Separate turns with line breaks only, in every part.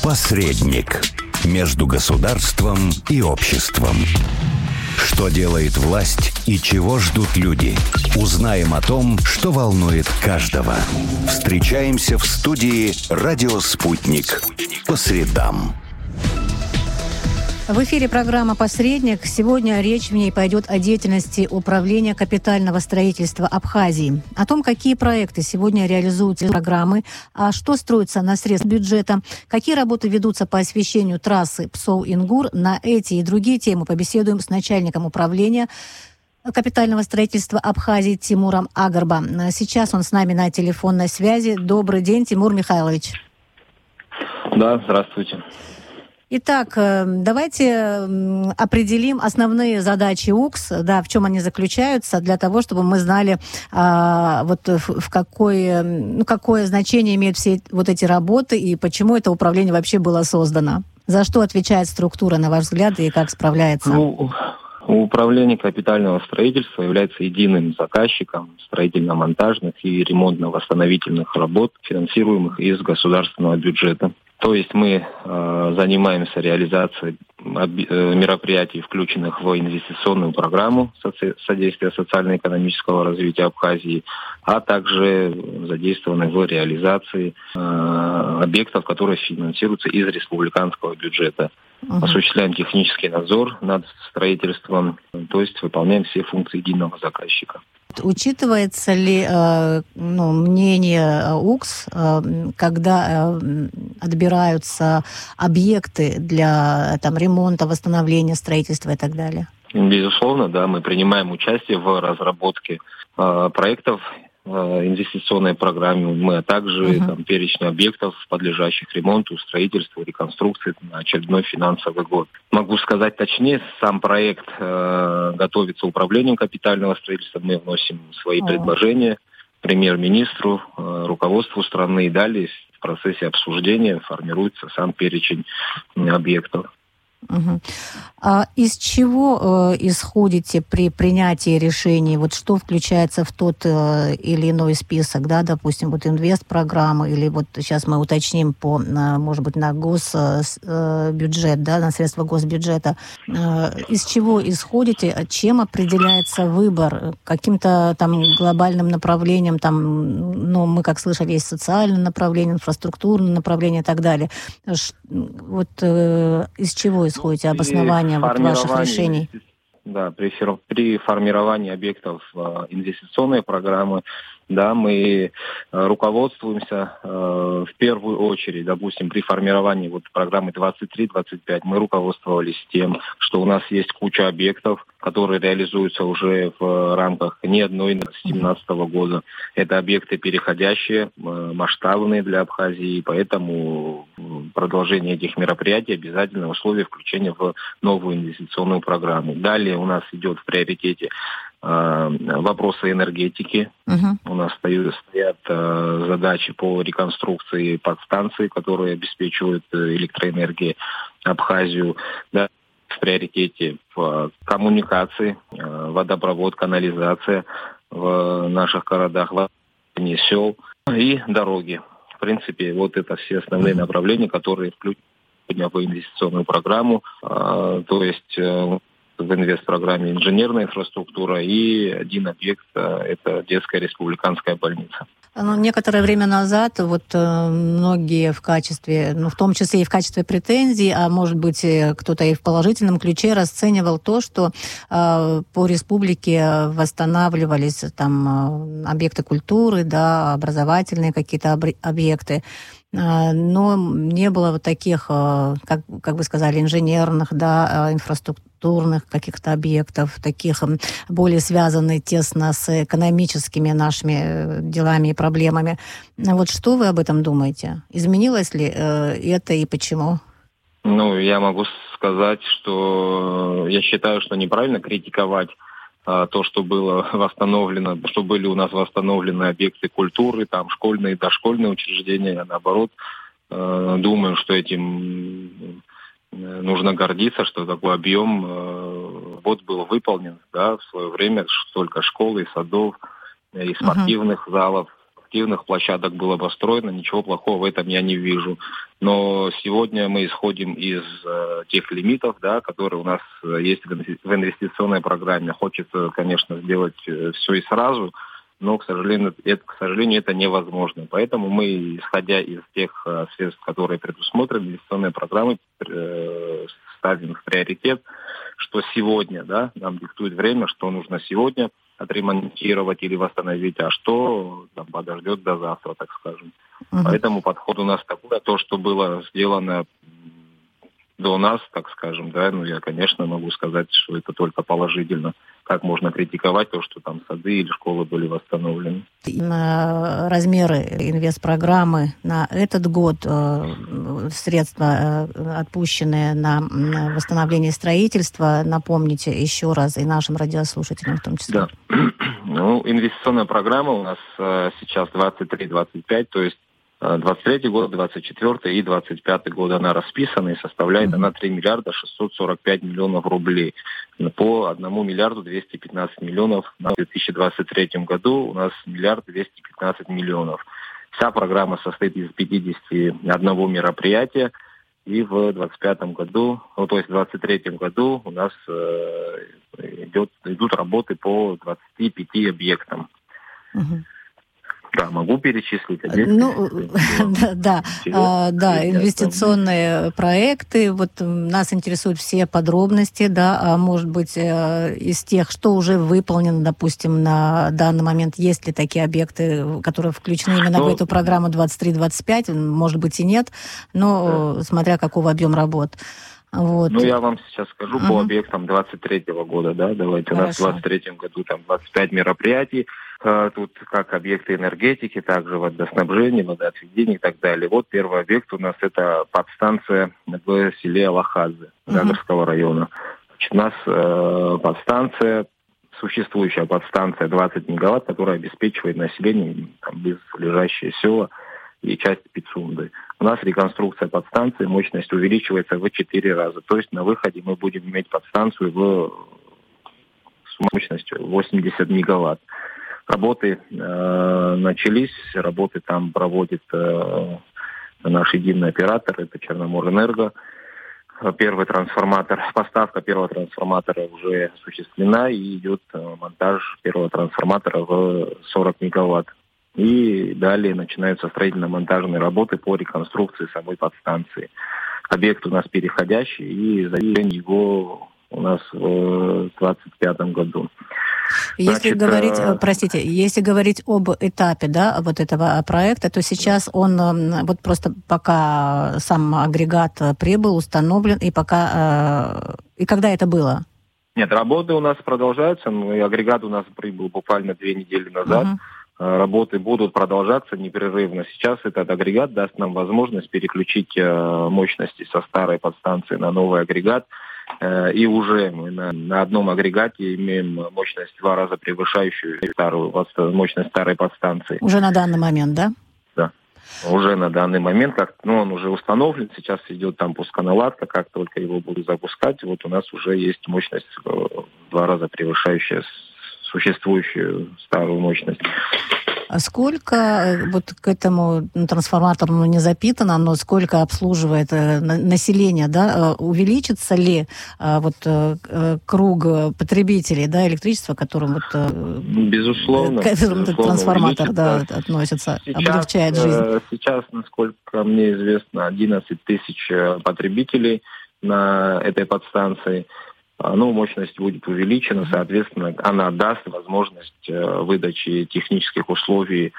Посредник между государством и обществом. Что делает власть и чего ждут люди? Узнаем о том, что волнует каждого. Встречаемся в студии «Радио Спутник» по средам.
В эфире программа «Посредник». Сегодня речь в ней пойдет о деятельности Управления капитального строительства Абхазии, о том, какие проекты сегодня реализуются программы, а что строится на средства бюджета, какие работы ведутся по освещению трассы Псоу-Ингур. На эти и другие темы побеседуем с начальником управления капитального строительства Абхазии Тимуром Агарба. Сейчас он с нами на телефонной связи. Добрый день, Тимур Михайлович.
Да, здравствуйте.
Итак, давайте определим основные задачи УКС, да, в чем они заключаются, для того, чтобы мы знали, какое значение имеют все вот эти работы и почему это управление вообще было создано. За что отвечает структура, на ваш взгляд, и как справляется?
Управление капитального строительства является единым заказчиком строительно-монтажных и ремонтно-восстановительных работ, финансируемых из государственного бюджета. То есть мы занимаемся реализацией мероприятий, включенных в инвестиционную программу содействия социально-экономического развития Абхазии, а также задействованы в реализации объектов, которые финансируются из республиканского бюджета. Осуществляем технический надзор над строительством, то есть выполняем все функции единого заказчика.
Учитывается ли мнение УКС, когда отбираются объекты для ремонта, восстановления, строительства и так далее?
Безусловно, да, мы принимаем участие в разработке проектов инвестиционной программе, а также перечень объектов, подлежащих ремонту, строительству, реконструкции на очередной финансовый год. Могу сказать точнее, сам проект готовится управлением капитального строительства, мы вносим свои предложения премьер-министру, руководству страны, и далее в процессе обсуждения формируется сам перечень объектов.
А из чего исходите при принятии решений? Вот что включается в тот или иной список, да, допустим, инвестпрограммы, или сейчас мы уточним может быть, на госбюджет, да, на средства госбюджета. Из чего исходите? Чем определяется выбор? Каким-то глобальным направлением, мы, как слышали, есть социальное направление, инфраструктурное направление и так далее. Из чего исходите обоснования ваших решений?
Да, при формировании объектов инвестиционной программы, да, мы руководствуемся в первую очередь, допустим, при формировании программы 23-25 мы руководствовались тем, что у нас есть куча объектов, которые реализуются уже в рамках не одной 2017 года. Это объекты переходящие, масштабные для Абхазии, поэтому продолжение этих мероприятий обязательное условие включения в новую инвестиционную программу. Далее у нас идет в приоритете вопросы энергетики. У нас стоят задачи по реконструкции подстанций, которые обеспечивают электроэнергией Абхазию. Да, в приоритете в коммуникации, водопровод, канализация в наших городах, водоснабжение сел и дороги. В принципе, это все основные направления, которые включены в инвестиционную программу. То есть в инвестпрограмме инженерная инфраструктура и один объект – это детская республиканская больница.
Некоторое время назад многие в качестве, в том числе и в качестве претензий, а может быть кто-то и в положительном ключе расценивал то, что по республике восстанавливались объекты культуры, да, образовательные какие-то объекты. Но не было таких, как вы сказали, инженерных, да, инфраструктурных каких-то объектов, таких более связанных тесно с экономическими нашими делами и проблемами. Что вы об этом думаете? Изменилось ли это и почему?
Я могу сказать, что я считаю, что неправильно критиковать то, что было восстановлено, что были у нас восстановлены объекты культуры, школьные и дошкольные учреждения. Я, наоборот, думаю, что этим нужно гордиться, что такой объем работ был выполнен, да, в свое время, столько школ и садов, и спортивных залов, спортивных площадок было построено, ничего плохого в этом я не вижу. Но сегодня мы исходим из тех лимитов, да, которые у нас есть в инвестиционной программе. Хочется, конечно, сделать все и сразу, но, к сожалению, это невозможно. Поэтому мы, исходя из тех средств, которые предусмотрены инвестиционной программой, ставим в приоритет, что сегодня, да, нам диктует время, что нужно сегодня отремонтировать или восстановить, а что там подождет до завтра, так скажем. Поэтому подход у нас такой, а то, что было сделано до нас, так скажем, да, я, конечно, могу сказать, что это только положительно. Как можно критиковать то, что там сады или школы были восстановлены?
Размеры инвестпрограммы на этот год, средства, отпущенные на восстановление строительства, напомните еще раз и нашим радиослушателям в том числе.
Да. Инвестиционная программа у нас сейчас 23-25, то есть 23 год, 24 и 25 год она расписана и составляет она 3 миллиарда 645 миллионов рублей. По 1 миллиарду 215 миллионов в 2023 году у нас 1 миллиард 215 миллионов. Вся программа состоит из 51 мероприятия. И в 25 году, то есть в 23 году у нас идут работы по 25 объектам. Да, могу перечислить.
Инвестиционные проекты. Вот нас интересуют все подробности, да, а может быть, из тех, что уже выполнено, допустим, на данный момент, есть ли такие объекты, которые включены именно в эту программу 23-25, может быть и нет, но смотря какого объема работ. Вот.
Я вам сейчас скажу по объектам 23-го года, да, давайте. Хорошо. У нас в 23-м году там 25 мероприятий, тут как объекты энергетики, также водоснабжения, водоотведения и так далее. Вот первый объект у нас это подстанция в селе Алахадзе Гагарского района. Значит, у нас существующая подстанция 20 мегаватт, которая обеспечивает население близлежащие села и часть Пицунды. У нас реконструкция подстанции, мощность увеличивается в 4 раза. То есть на выходе мы будем иметь подстанцию с мощностью 80 мегаватт. Работы начались, работы там проводит наш единый оператор, это Черноморэнерго. Первый трансформатор, поставка первого трансформатора уже осуществлена, и идет монтаж первого трансформатора в 40 мегаватт. И далее начинаются строительно-монтажные работы по реконструкции самой подстанции. Объект у нас переходящий, и завершение его у нас в 2025 году.
Если говорить об этапе, да, вот этого проекта, то сейчас он вот просто пока сам агрегат прибыл, установлен, и пока и когда это было?
Нет, работы у нас продолжаются. Агрегат у нас прибыл буквально 2 недели назад. Работы будут продолжаться непрерывно. Сейчас этот агрегат даст нам возможность переключить мощности со старой подстанции на новый агрегат. И уже мы на одном агрегате имеем мощность в 2 раза превышающую мощность старой подстанции.
Уже на данный момент, да?
Да. Уже на данный момент, он уже установлен, сейчас идет там пусконаладка, как только его будут запускать, вот у нас уже есть мощность в 2 раза превышающая существующую старую мощность.
А сколько вот к этому трансформатору не запитано, но сколько обслуживает население, да? Увеличится ли круг потребителей, да, электричества, которым
безусловно,
этот трансформатор относится, облегчает жизнь?
Сейчас, насколько мне известно, 11 тысяч потребителей на этой подстанции. Мощность будет увеличена, соответственно, она даст возможность выдачи технических условий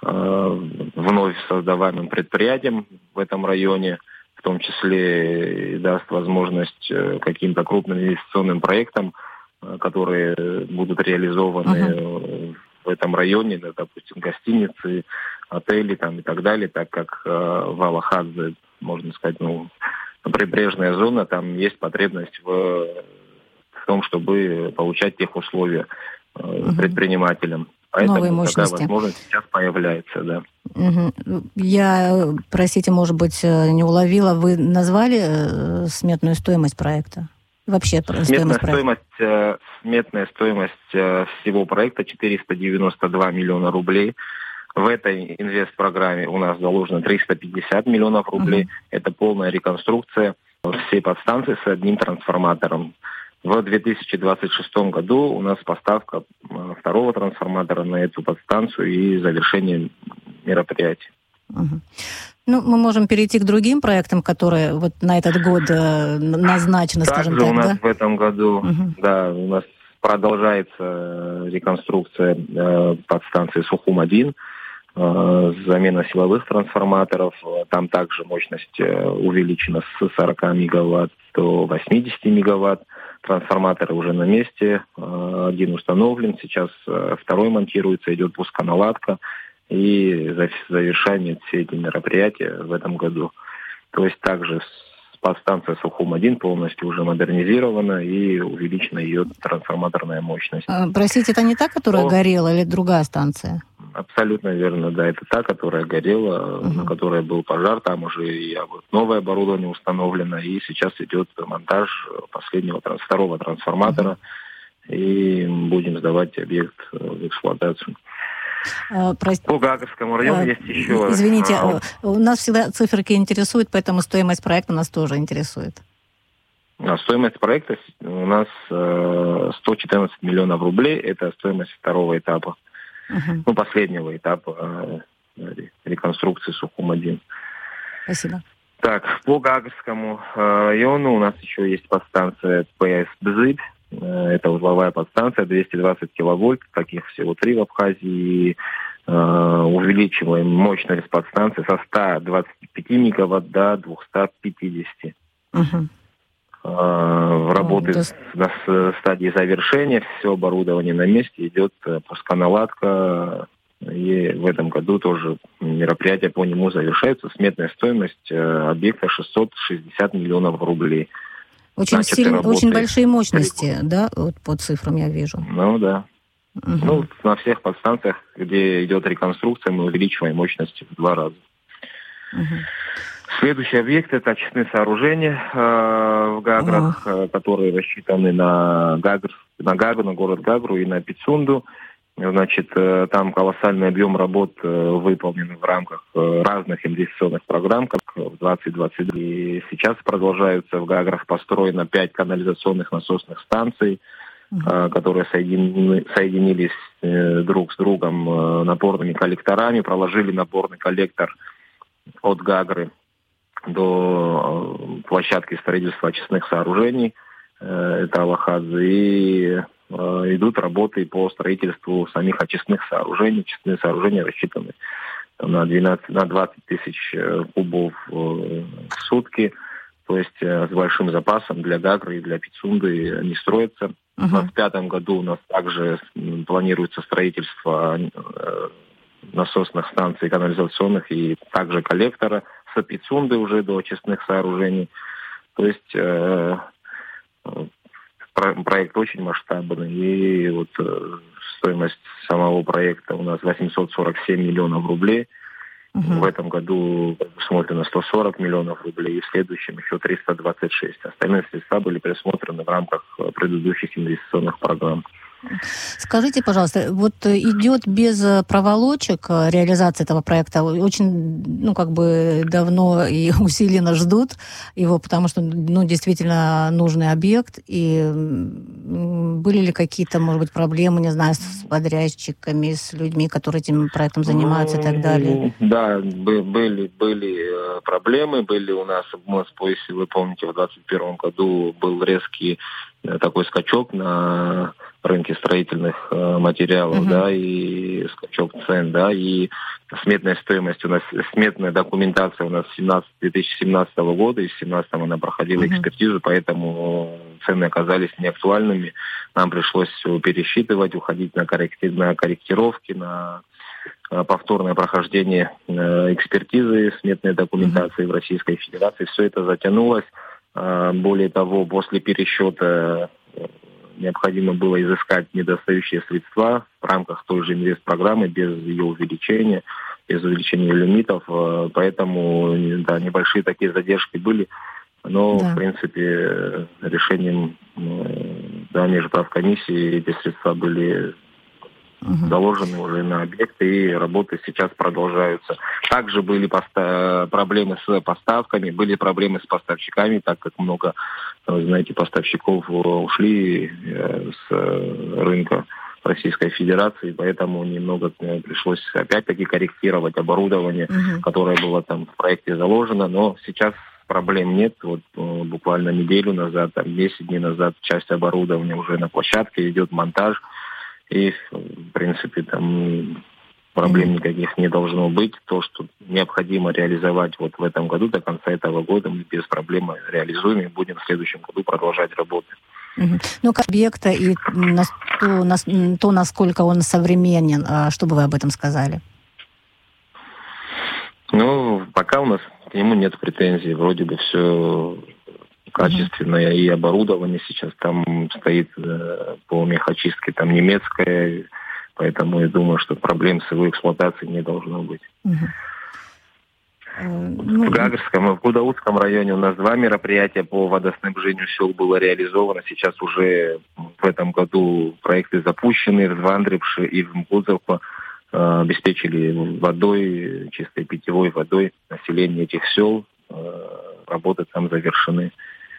вновь создаваемым предприятиям в этом районе, в том числе и даст возможность каким-то крупным инвестиционным проектам, которые будут реализованы в этом районе, допустим, гостиницы, отели там, и так далее, так как в Алахадзе, можно сказать, прибрежная зона, там есть потребность в том, чтобы получать тех условия предпринимателям. Поэтому такая возможность сейчас появляется, да.
Я, простите, может быть, не уловила, вы назвали сметную стоимость проекта? Вообще
сметная стоимость всего проекта 492 миллиона рублей. В этой инвестпрограмме у нас заложено 350 миллионов рублей. Это полная реконструкция всей подстанции с одним трансформатором. В 2026 году у нас поставка второго трансформатора на эту подстанцию и завершение мероприятия.
Ну, мы можем перейти к другим проектам, которые вот на этот год назначены, скажем так,
у нас в этом году, у нас продолжается реконструкция подстанции Сухум-1, замена силовых трансформаторов. Там также мощность увеличена с 40 мегаватт до 80 мегаватт. Трансформаторы уже на месте. Один установлен, сейчас второй монтируется, идет пусконаладка. И завершаем все эти мероприятия в этом году. То есть также подстанция Сухум-1 полностью уже модернизирована и увеличена ее трансформаторная мощность.
Простите, это не та, которая горела, или другая станция?
Абсолютно верно, да. Это та, которая горела, на которой был пожар. Там уже и новое оборудование установлено. И сейчас идет монтаж второго трансформатора. И будем сдавать объект в эксплуатацию. По Гагарскому району есть еще...
Извините, у нас всегда циферки интересуют, поэтому стоимость проекта нас тоже интересует.
Стоимость проекта у нас 114 миллионов рублей. Это стоимость второго этапа. Последнего этапа реконструкции Сухум-1.
Спасибо.
Так, по Гагарскому району у нас еще есть подстанция ПС «Бзыб». Это узловая подстанция, 220 киловольт, таких всего 3 в Абхазии. Увеличиваем мощность подстанции со 125 мегаватт до 250. Работы на стадии завершения, все оборудование на месте, идет пусконаладка. И в этом году тоже мероприятия по нему завершаются. Сметная стоимость объекта 660 миллионов рублей.
Очень большие мощности, да, вот по цифрам я вижу.
Ну да. На всех подстанциях, где идет реконструкция, мы увеличиваем мощности в 2 раза. Следующий объект — это очистные сооружения в Гаграх, которые рассчитаны на город Гагру и на Пицунду. Значит, там колоссальный объем работ выполнен в рамках разных инвестиционных программ, как в 2022. И сейчас продолжаются в Гаграх. Построено 5 канализационных насосных станций, которые соединились друг с другом напорными коллекторами, проложили напорный коллектор от Гагры до площадки строительства очистных сооружений. Это Алахадзе. И идут работы по строительству самих очистных сооружений. Очистные сооружения рассчитаны на 20 тысяч кубов в сутки. То есть с большим запасом для Гагры и для Пицунды они строятся. В 2025 году у нас также планируется строительство насосных станций канализационных и также коллектора с Пицунды уже до очистных сооружений. То есть проект очень масштабный, и вот стоимость самого проекта у нас 847 миллионов рублей. В этом году предусмотрено 140 миллионов рублей, и в следующем еще 326. Остальные средства были предусмотрены в рамках предыдущих инвестиционных программ.
Скажите, пожалуйста, вот идет без проволочек реализация этого проекта? Очень, давно и усиленно ждут его, потому что, действительно нужный объект. И были ли какие-то, может быть, проблемы, не знаю, с подрядчиками, с людьми, которые этим проектом занимаются и так далее?
Да, были проблемы, были у нас, если вы помните, в 2021 году был резкий такой скачок на рынке строительных материалов, и скачок цен, и сметная стоимость у нас, сметная документация у нас с 2017 года, и с 2017 она проходила экспертизу, поэтому цены оказались неактуальными. Нам пришлось все пересчитывать, уходить на корректировки, на повторное прохождение экспертизы сметной документации в Российской Федерации. Все это затянулось. Более того, после пересчета необходимо было изыскать недостающие средства в рамках той же инвестпрограммы без ее увеличения, без увеличения лимитов. Поэтому небольшие такие задержки были. Но, в принципе, решением межправкомиссии эти средства были заложены уже на объекты, и работы сейчас продолжаются. Также были проблемы с поставками, были проблемы с поставщиками, так как много, вы знаете, поставщиков ушли с рынка Российской Федерации, поэтому немного пришлось опять-таки корректировать оборудование, которое было там в проекте заложено, но сейчас проблем нет. Вот буквально неделю назад, 10 дней назад часть оборудования уже на площадке, идет монтаж, и в принципе там проблем никаких не должно быть. То, что необходимо реализовать вот в этом году, до конца этого года мы без проблем реализуем и будем в следующем году продолжать работы.
Ну, как объекта и то, насколько он современен, что бы вы об этом сказали?
Ну, пока у нас к нему нет претензий. Вроде бы все качественное, и оборудование сейчас там стоит по мехочистке, там немецкое, поэтому я думаю, что проблем с его эксплуатацией не должно быть. В Гагрском и в Гудаутском районе у нас 2 мероприятия по водоснабжению сел было реализовано. Сейчас уже в этом году проекты запущены в Звандрипше и в Мгудзовку. Обеспечили водой, чистой питьевой водой население этих сел. Работы там завершены.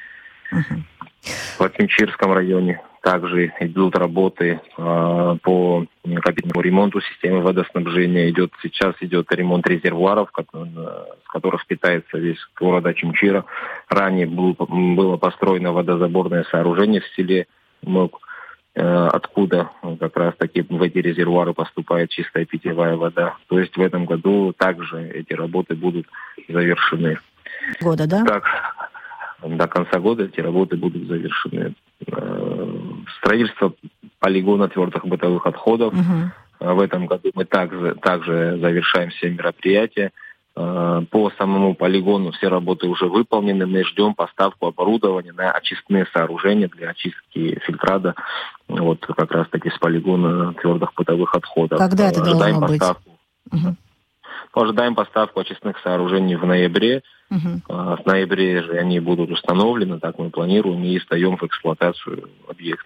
В Акимчирском районе также идут работы по капитальному ремонту системы водоснабжения. Сейчас идет ремонт резервуаров, с которых питается весь город Акимчира. Ранее было построено водозаборное сооружение в селе Мок, откуда как раз таки в эти резервуары поступает чистая питьевая вода. То есть в этом году также эти работы будут завершены.
Года, да?
Так, до конца года эти работы будут завершены. Строительство полигона твердых бытовых отходов. В этом году мы также завершаем все мероприятия. По самому полигону все работы уже выполнены. Мы ждем поставку оборудования на очистные сооружения для очистки фильтрата. Вот как раз таки с полигона твердых бытовых отходов.
Когда это должно быть?
Ожидаем поставку очистных сооружений в ноябре. В ноябре же они будут установлены, так мы планируем, и сдаем в эксплуатацию объект.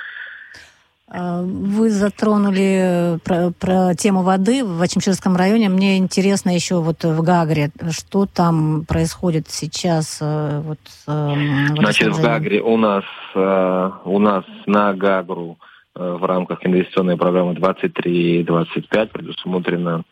Вы затронули про тему воды в Ачимчирском районе. Мне интересно еще вот в Гагре, что там происходит сейчас?
Значит, в Гагре у нас на Гагру в рамках инвестиционной программы 23-25 предусмотрено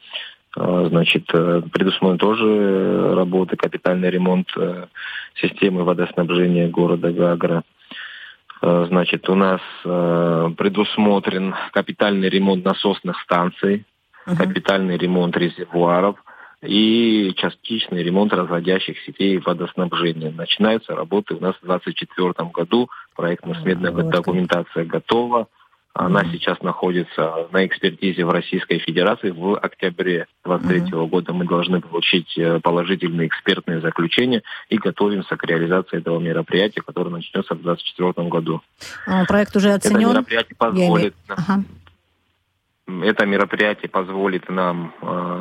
тоже работы, капитальный ремонт системы водоснабжения города Гагра. Значит, у нас предусмотрен капитальный ремонт насосных станций, капитальный ремонт резервуаров и частичный ремонт разводящих сетей водоснабжения. Начинаются работы у нас в 2024 году. Проектно-сметная документация готова. Она сейчас находится на экспертизе в Российской Федерации. В октябре 2023 года мы должны получить положительные экспертные заключения и готовимся к реализации этого мероприятия, которое начнется в 2024 году.
Проект уже оценен?
Это мероприятие позволит нам,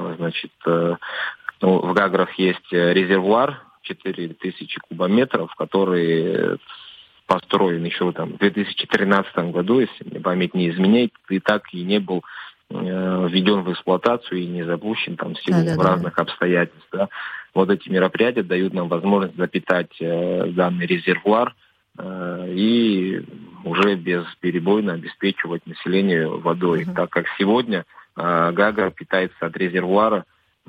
в Гаграх есть резервуар 4000 кубометров, который построен еще там в 2013 году, если мне память не изменяет, и так и не был введен в эксплуатацию и не запущен там в силу разных обстоятельств. Да. Вот эти мероприятия дают нам возможность запитать данный резервуар и уже бесперебойно обеспечивать население водой, так как сегодня Гагра питается от резервуара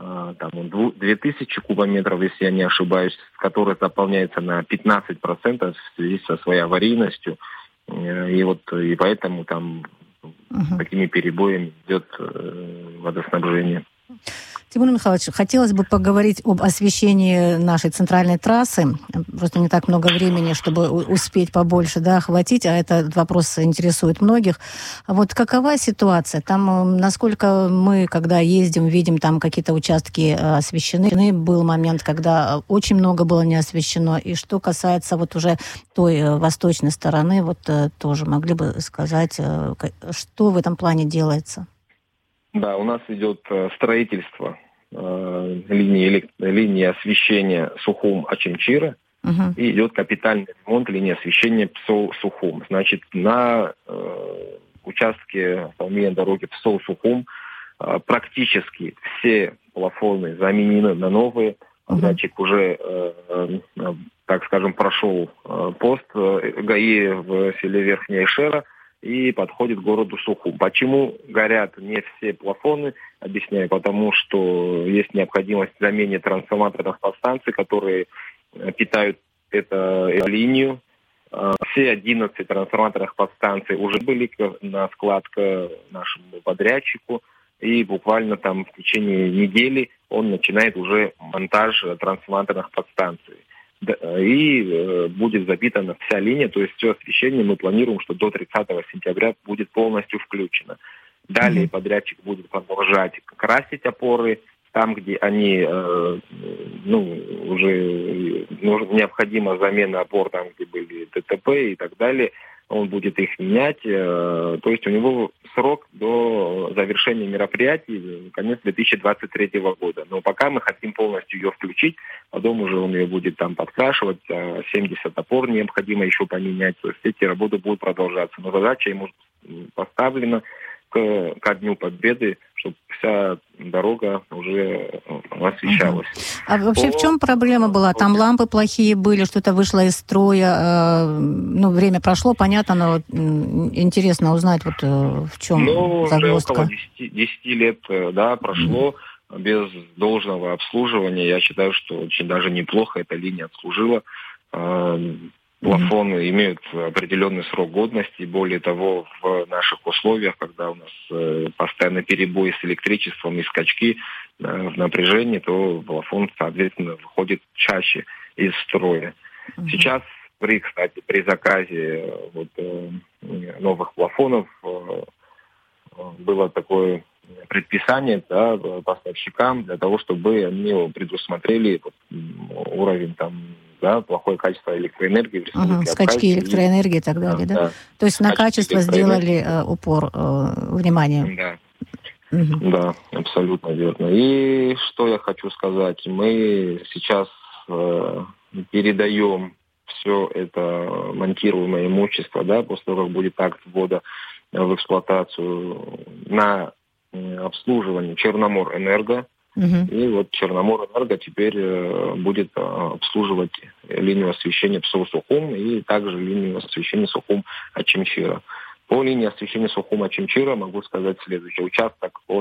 2000 кубометров, если я не ошибаюсь, который заполняется на 15% в связи со своей аварийностью. И поэтому там такими перебоями идет водоснабжение.
Тимур Михайлович, хотелось бы поговорить об освещении нашей центральной трассы. Просто не так много времени, чтобы успеть побольше охватить, а этот вопрос интересует многих. Вот какова ситуация? Там, насколько мы, когда ездим, видим, там какие-то участки освещены. Был момент, когда очень много было не освещено. И что касается вот уже той восточной стороны, вот тоже могли бы сказать, что в этом плане делается?
Да, у нас идет строительство линии освещения Сухум-Ачимчира, и идет капитальный ремонт линии освещения Псоу-Сухум. Значит, на участке выполнения дороги Псоу-Сухум практически все плафоны заменены на новые. Подрядчик уже, так скажем, прошел пост ГАИ в селе Верхняя Шера и подходит к городу Сухум. Почему горят не все плафоны? Объясняю, потому что есть необходимость в замене трансформаторных подстанций, которые питают эту линию. Все 11 трансформаторных подстанций уже были на склад к нашему подрядчику. И буквально там в течение недели он начинает уже монтаж трансформаторных подстанций. И будет запитана вся линия, то есть все освещение мы планируем, что до 30 сентября будет полностью включено. Далее подрядчик будет продолжать красить опоры там, где они, уже необходима замена опор, там, где были ДТП и так далее. Он будет их менять. То есть у него срок до завершения мероприятий конец 2023 года. Но пока мы хотим полностью ее включить, потом уже он ее будет там подкрашивать, 70 опор необходимо еще поменять. То есть эти работы будут продолжаться. Но задача ему поставлена ко Дню Победы, чтобы вся дорога уже освещалась.
А вообще в чем проблема была? Там лампы плохие были, что-то вышло из строя. Время прошло, понятно, но интересно узнать, в чем загвоздка.
Уже около 10 лет прошло без должного обслуживания. Я считаю, что очень даже неплохо эта линия обслужила. Плафоны имеют определенный срок годности. Более того, в наших условиях, когда у нас постоянно перебои с электричеством и скачки в напряжении, то плафон, соответственно, выходит чаще из строя. Сейчас при заказе новых плафонов было такое предписание поставщикам для того, чтобы они предусмотрели уровень плохое качество электроэнергии в республике
скачки электроэнергии и так далее, да? То есть на качество сделали упор внимания.
Да, абсолютно верно. И что я хочу сказать, мы сейчас передаем все это монтируемое имущество, после того, как будет акт ввода в эксплуатацию, на обслуживание Черноморэнерго. И Черноморэнерго теперь будет обслуживать линию освещения Псоу-Сухум и также линию освещения Сухум-Очимчира. По линии освещения Сухум-Очимчира могу сказать следующее. Участок от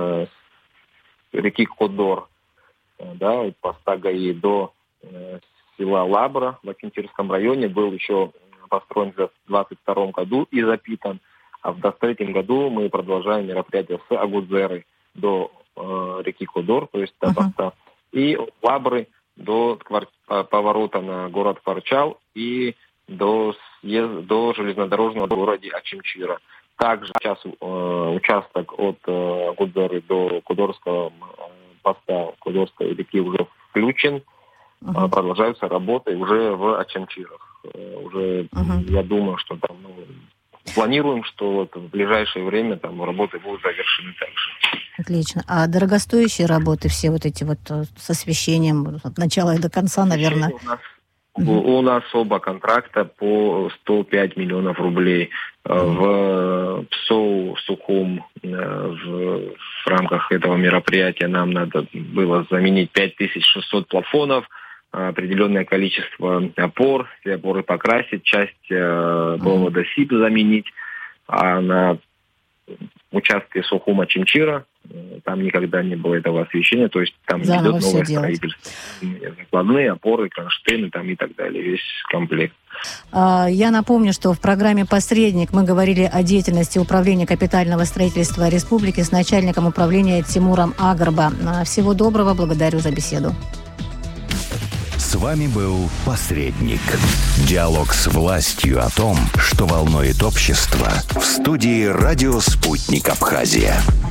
реки Кодор, от поста ГАИ до села Лабра в Очимчирском районе был еще построен в 2022 году и запитан. А в 2023 году мы продолжаем мероприятие с Агудзеры до реки Кодор, то есть до поста, и от Лабры до поворота на город Кварчал и до железнодорожного города Очимчира. Также сейчас участок от Агудзеры до Кодорского поста Кодорской реки уже включен. Продолжаются работы уже в Очимчирах. Я думаю, что там планируем, что в ближайшее время работы будут завершены также.
Отлично. А дорогостоящие работы, все эти с освещением от начала и до конца, наверное?
У нас оба контракта по 105 миллионов рублей. В Псоу-Сухум в рамках этого мероприятия нам надо было заменить 5600 плафонов, определенное количество опор, все опоры покрасить, часть провода СИП заменить, а на участке Сухума-Чимчира там никогда не было этого освещения, то есть там идет новое строительство. Закладные опоры, кронштейны и так далее, весь комплект.
Я напомню, что в программе «Посредник» мы говорили о деятельности Управления капитального строительства Республики с начальником управления Тимуром Агарба. Всего доброго, благодарю за беседу.
С вами был «Посредник». Диалог с властью о том, что волнует общество, в студии «Радио Спутник Абхазия».